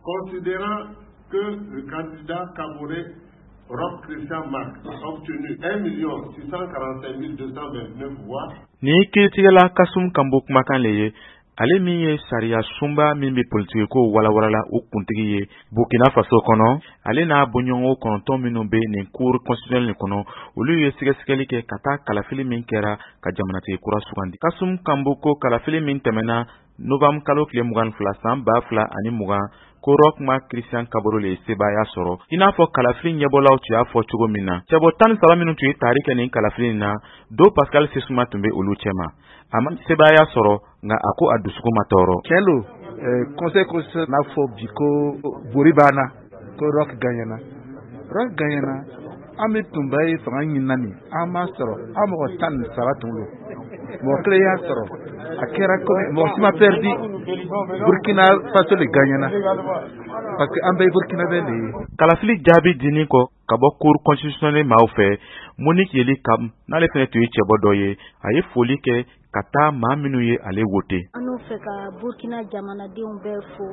Considérant que le candidat camerounais Roch Christian Marc a obtenu 1 645 229 voix. Ni kiiritigɛla Kasum Kambo kumakan le ye ale min ye sariya sunba min bɛ politiki ko walawalala o kuntigi ye Burkina Faso kɔnɔ ale n'a bɔɲɔgɔnw 9 minnu bɛ nin cour constitutionnelle kɔnɔ olu ye sɛgɛsɛgɛli kɛ ka taa kalafili min kɛra ka jamanatigi kura sugandi. Kasum Kambo ko kalafili min tɛmɛna Novembre kalo tile 22 san 2020 ko Roch Marc Christian Kabore le sebaya sɔrɔ i n'a fɔ kalafili ɲɛbɔlaw tun y'a fɔ cogo min na. Cɛbɔ 13 minnu tun ye tari kɛ nin kalafili na do Pascal Sesuma tun bɛ olu cɛma. A ma sebaya sɔrɔ nka a ko a dusuku ma tɔɔrɔ. Kɛlo conseil constitutionnel n'a fɔ bi ko bori banna ko Roch gagnera. Roch gagnera an bɛ tunba ye fanga ɲinina nin an m'a sɔrɔ an mɔgɔ 13 tun don. Mɔgɔ kelen y'a sɔrɔ a kɛra mɔgɔ si ma perdu Burkina Faso de gagnera parce que an bɛɛ Burkina bɛ de ye. Kalafili jaabi dini kɔ ka bɔ cour constitutionnelle maaw fɛ Monique Yeli Kam n'ale fɛnɛ tun ye cɛbɔ dɔ ye a ye foli kɛ ka taa maa minnu ye ale wote. An n'u fɛ ka Burkina jamanadenw bɛɛ fo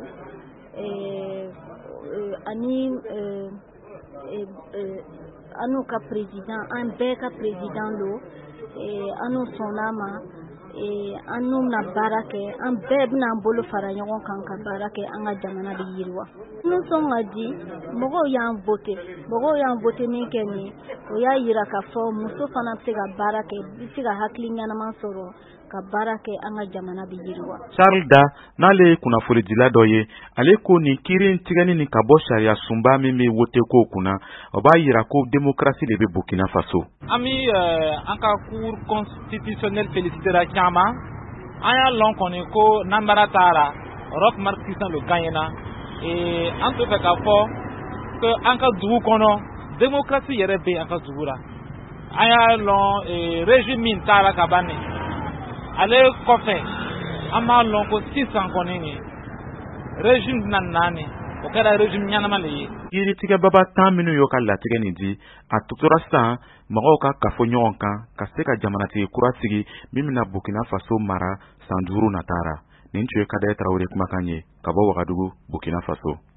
ani an n'u ka président an bɛɛ ka président lo an n'u sɔnn'a ma an n'u na baara kɛ an bɛɛ bɛna an bolo fara ɲɔgɔn kan ka baara kɛ an ka jamana de yiriwa. N'u sɔn ka di mɔgɔw y'an vote min kɛ nin o y'a yira k'a fɔ muso fana bɛ se ka baara kɛ bɛ se ka hakili ɲɛnama sɔrɔ ka baara kɛ an ka jamana de yiriwa. Charles Da n'ale ye kunnafonidila dɔ ye ale ko nin kiiri tigɛni nin ka bɔ sariya sunba min bɛ wote ko kunna o b'a yira ko démocratie de bɛ Burkina Faso. An bɛ an ka cour constitutionnelle félicitera caman an y'a lɔn kɔni ko n'an baara taara Roch Marc Christian le gagnera an tɛ fɛ k'a fɔ ko an ka dugu kɔnɔ démocratie yɛrɛ bɛ an ka dugu la an y'a lɔn régime min taara ka ban ale kɔfɛ an b'a lɔn ko sisan kɔni ni régime naani o kɛra régime ɲanama le ye. Kiiritigɛbaba 10 minnu y'o ka latigɛ nin di a tutora sisan mɔgɔw ka kafo ɲɔgɔn kan ka se ka jamanatigi kura sigi min bɛna Burkina Faso mara san 5 nataara. Nin tun ye Kadaye Tarawele kumakan ye ka bɔ Wagadugu, Burkina Faso.